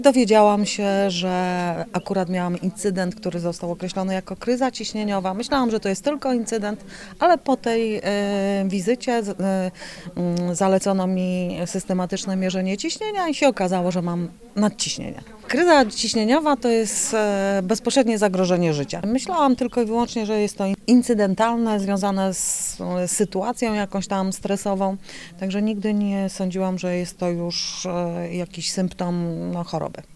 Dowiedziałam się, że akurat miałam incydent, który został określony jako kryza ciśnieniowa. Myślałam, że to jest tylko incydent, ale po tej wizycie zalecono mi systematyczne mierzenie ciśnienia i się okazało, że mam nadciśnienie. Kryza ciśnieniowa to jest bezpośrednie zagrożenie życia. Myślałam tylko i wyłącznie, że jest to incydentalne, związane z sytuacją jakąś tam stresową, także nigdy nie sądziłam, że jest to już jakiś symptom choroby.